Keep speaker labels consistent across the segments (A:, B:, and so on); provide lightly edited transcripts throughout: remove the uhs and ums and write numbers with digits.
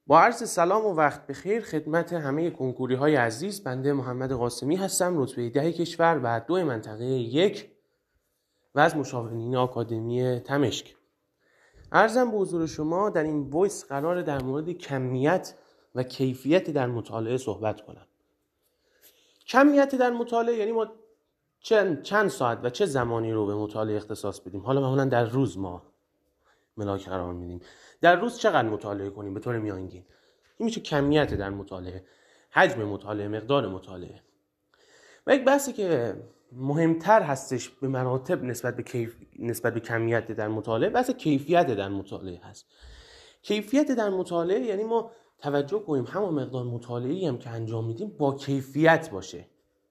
A: با عرض سلام و وقت بخیر خدمت همه کنکوری های عزیز، بنده محمد قاسمی هستم، رتبه 10 کشور و 2 منطقه 1 و از مشاورین آکادمی تمشک. عرضم به حضور شما در این وایس قرار در مورد کمیت و کیفیت در مطالعه صحبت کنم. کمیت در مطالعه یعنی ما چند ساعت و چه زمانی رو به مطالعه اختصاص بدیم. حالا معمولا در روز ما ملاک قرار میدیم. در روز چقدر مطالعه کنیم به طور میانگین؟ این میشه کمیت در مطالعه، حجم مطالعه، مقدار مطالعه. و یک بحثی که مهمتر هستش به مراتب نسبت به کمیت در مطالعه، بحث کیفیت در مطالعه هست. کیفیت در مطالعه یعنی ما توجه کنیم همون مقدار مطالعه‌ای هم که انجام میدیم با کیفیت باشه.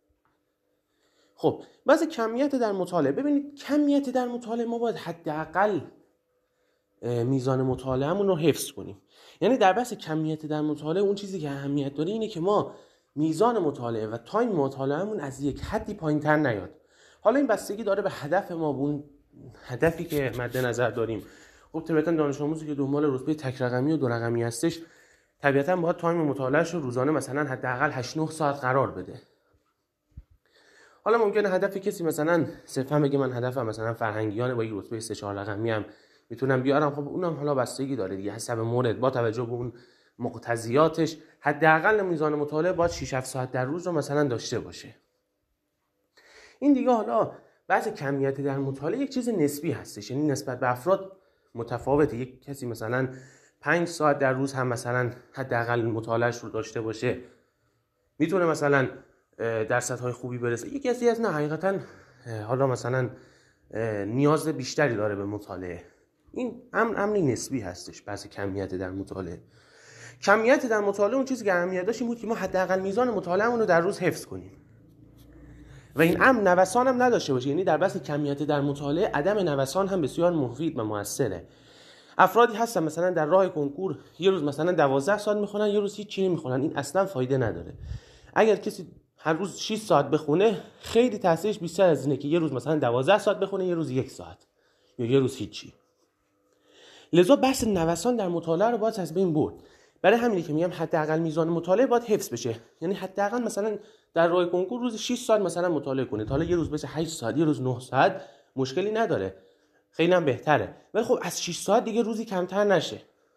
A: خب بحث کمیت در مطالعه، ببینید کمیت در مطالعه ما باید حداقل میزان مطالعه‌مون رو حفظ کنیم. یعنی در بحث کمیت در مطالعه اون چیزی که اهمیت داره اینه که ما میزان مطالعه و تایم مطالعه‌مون از یک حدی پایین‌تر نیاد. حالا این بستگی داره به هدف ما، اون هدفی که مد نظر داریم. خب طبیعتاً دانش آموزی که دنبال رتبه تک رقمی و دو رقمی هستش طبیعتاً باید تایم مطالعه‌اش رو روزانه مثلا حداقل 8-9 ساعت قرار بده. حالا ممکنه هدف کسی مثلا صرفا بگه من هدفم مثلا فرهنگیانه با یک رتبه 3-4 رقمی هم میتونم بیارم. خب اونم حالا بستگی داره دیگه، حسب مورد با توجه به اون مقتضیاتش حداقل میزان مطالعه باید 6-7 ساعت در روز رو مثلا داشته باشه. این دیگه حالا بحث کمیت در مطالعه یک چیز نسبی هستش، یعنی نسبت به افراد متفاوته. یک کسی مثلا 5 ساعت در روز هم مثلا حداقل مطالعهش رو داشته باشه میتونه مثلا درصدهای خوبی برسه. یک کسی از نه حقیقتا حالا مثلا نیاز بیشتری داره به مطالعه. این امری نسبی هستش. بحث کمیت در مطالعه، کمیت در مطالعه اون چیزی که اهمیت داشت این بود که ما حداقل میزان مطالعه‌مون رو در روز حفظ کنیم و این نوسان هم نداشته باشه. یعنی در بحث کمیت در مطالعه عدم نوسان هم بسیار مفید و موثره. افرادی هستن مثلا در راه کنکور یه روز مثلا 12 ساعت میخونن، یه روز هیچ چیزی نمیخونن. این اصلا فایده نداره. اگر کسی هر روز 6 ساعت بخونه خیلی تاثیرش بیشتر از اینه که یه روز مثلا 12 ساعت بخونه، یه روز 1 ساعت یا یه روز هیچی. لذا بحث نوسان در مطالعه رو باید از بین برد. برای همینه که میگم حداقل میزان مطالعه باید حفظ بشه. یعنی حداقل مثلا در راه کنکور روز 6 ساعت مثلا مطالعه کنید. حالا یه روز بشه 8 ساعت، یه روز 9 ساعت، مشکلی نداره، خیلی هم بهتره. ولی خب از 6 ساعت دیگه روزی کمتر نشه.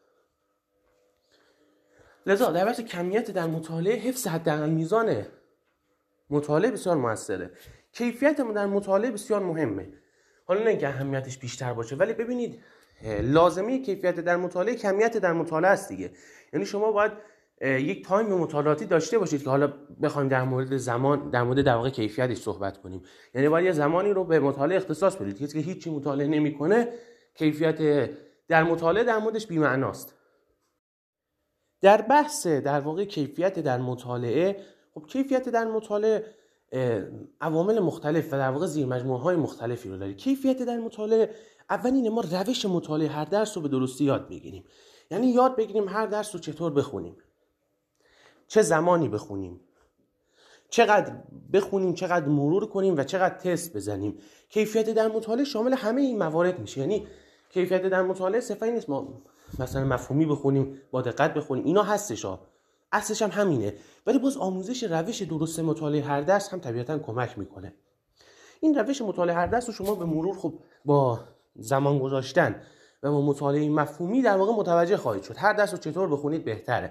A: لذا در بحث کمیت در مطالعه حفظ حداقل میزان مطالعه بسیار موثره. کیفیت در مطالعه بسیار مهمه. حالا نه اینکه اهمیتش بیشتر باشه، ولی ببینید لازمه کیفیت در مطالعه کمیت در مطالعه است دیگه. یعنی شما باید یک تایم مطالعاتی داشته باشید که حالا بخوایم در مورد زمان، در مورد در واقع کیفیتش صحبت کنیم. یعنی باید یه زمانی رو به مطالعه اختصاص بدید. کسی که هیچی مطالعه نمی‌کنه کیفیت در مطالعه در موردش بی‌معناست. در بحث در واقع کیفیت در مطالعه، خب کیفیت در مطالعه عوامل مختلف و در واقع زیر مجموعه‌های مختلفی رو داره. کیفیت در مطالعه اول اینه ما روش مطالعه هر درس رو به درستی یاد بگیریم. یعنی یاد بگیریم هر درس رو چطور بخونیم، چه زمانی بخونیم، چقدر بخونیم، چقدر مرور کنیم و چقدر تست بزنیم. کیفیت در مطالعه شامل همه این موارد میشه. یعنی کیفیت در مطالعه صرفا نیست ما مثلا مفهومی بخونیم، با دقت بخونیم، اینا هستش اصلش هم همینه. ولی باز آموزش روش درست مطالعه هر درس هم طبیعتاً کمک میکنه. این روش مطالعه هر درس رو شما به مرور خب با زمان گذاشتن و با مطالعه مفهومی در واقع متوجه خواهید شد هر درس رو چطور بخونید بهتره.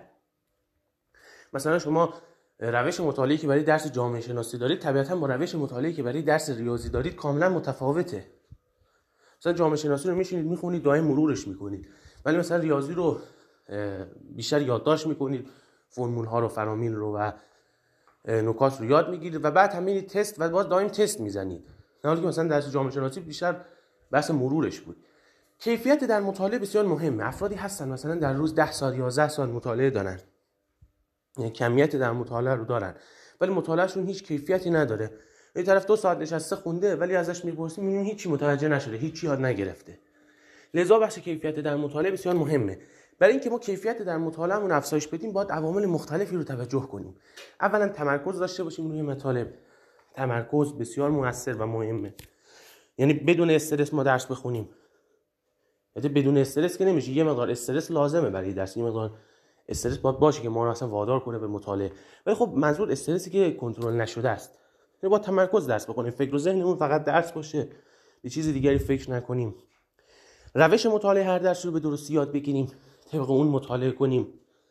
A: مثلا شما روش مطالعه‌ای که برای درس جامعه شناسی دارید طبیعتاً با روش مطالعه‌ای که برای درس ریاضی دارید کاملا متفاوته. مثلا جامعه شناسی رو میشینید میخونید، دائم مرورش میکنید، ولی مثلا ریاضی رو بیشتر یادداشت میکنید، فرمول ها رو، فرامین رو و نکات رو یاد میگیرید و بعد هم میرید تست و باز دائم تست میزنید. نه حالی که مثلا درس جامعه شناسی بیشتر بحث مرورش بود. کیفیت در مطالعه بسیار مهمه. افرادی هستن مثلا در روز 10 ساعت 11 ساعت مطالعه دارن، یعنی کمیت در مطالعه رو دارن، ولی مطالعهشون هیچ کیفیتی نداره. این طرف 2 ساعت نشسته خونده ولی ازش میپرسیم میبینیم هیچی متوجه نشده، هیچی یاد نگرفته. لذا بحث کیفیت در مطالعه بسیار مهمه. برای اینکه ما کیفیت در مطالعهمون افزایش بدیم باید عوامل مختلفی رو توجه کنیم. اولا تمرکز داشته باشیم روی مطالب. تمرکز بسیار مؤثر و مهمه. یعنی بدون استرس ما درس بخونیم. یعنی بدون استرس که نمیشه. یه مقدار استرس لازمه برای درس، یه مقدار استرس باید باشه که ما رو اصلا وادار کنه به مطالعه. ولی خب منظور استرسی که کنترل نشده است. یعنی با تمرکز درس بکنیم، فکر و ذهنمون فقط درس باشه، به چیز دیگری فکر نکنیم. روش مطالعه هر درس رو به درستی یاد بگیریم، طبق اون مطالعه کنیم.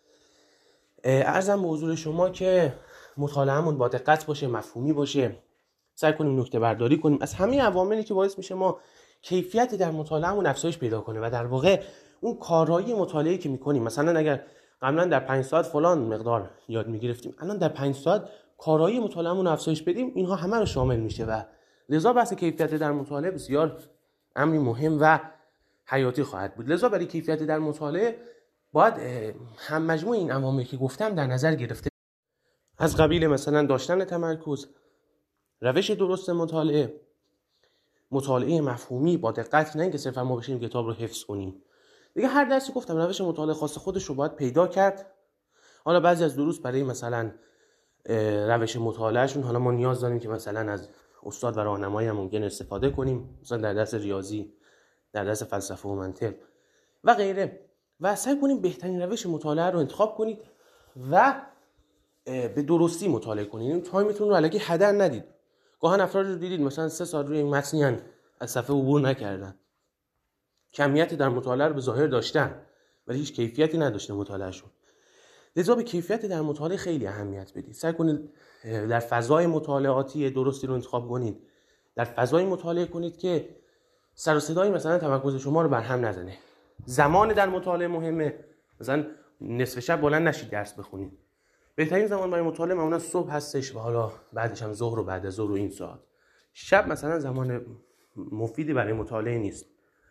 A: عرضم به حضور شما که مطالعه‌مون با دقت باشه، مفهومی باشه، سعی کنیم نکته برداری کنیم از همه عواملی که باعث میشه ما کیفیت در مطالعه‌مون افزایش پیدا کنه و در واقع اون کارایی مطالعه که میکنیم، مثلا اگر قبلا در 5 ساعت فلان مقدار یاد میگرفتیم، الان در 5 ساعت کارایی مطالعه‌مون افزایش بدیم، اینها همه رو شامل میشه و لذا بحث کیفیت در مطالعه بسیار امری مهم و حیاتی خواهد بود. لذا برای کیفیت در مطالعه باید هم مجموع این عواملی که گفتم در نظر گرفته، از قبیل مثلا داشتن تمرکز، روش درست مطالعه، مطالعه مفهومی با دقت، نه اینکه صرفا ما بشیم کتاب رو حفظ کنیم. دیگه هر درسی گفتم روش مطالعه خاص خودش رو باید پیدا کرد. حالا بعضی از دروس برای مثلا روش مطالعهشون حالا ما نیاز داریم که مثلا از استاد و راهنمایی هم ممکن استفاده کنیم، مثلا در درس ریاضی، در درس فلسفه و منطق و غیره، و سعی کنیم بهترین روش مطالعه رو انتخاب کنید و به درستی مطالعه کنید. این تایمتون رو الکی هدر ندید. گاهن افراد رو دیدید مثلا 3 ساعت روی این متنی از صفحه عبور نکردن، کمیتی در مطالعه رو به ظاهر داشتن ولی هیچ کیفیتی نداشته مطالعهشون. لذا به کیفیت در مطالعه خیلی اهمیت بدید. سعی کنید در فضای مطالعاتی درستی رو انتخاب کنید، در فضای مطالعه کنید که سر و صدای مثلا تمرکز شما رو بر هم نزنه. زمان در مطالعه مهمه، مثلا نصف شب بلند نشید درس بخونید. بهترین زمان برای مطالعه معمولا صبح هستش و حالا بعدش هم ظهر و بعد از ظهر و این ساعت. شب مثلا زمان مفیدی برای مطالعه نیست.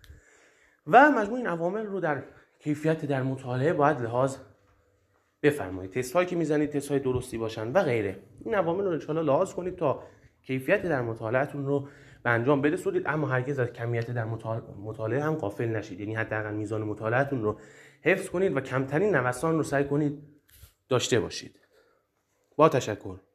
A: و مجموع این عوامل رو در کیفیت در مطالعه باید لحاظ بفرمایید. تست هایی که میزنید تست های درستی باشن و غیره. این عوامل رو ان شاءالله لحاظ کنید تا کیفیت در مطالعهتون رو به انجام برسونید، اما هرگز از کمیت در مطالعه هم غافل نشید. یعنی حداقل میزان مطالعهتون رو حفظ کنید و کمترین نوسان رو سعی کنید داشته باشید. با تشکر.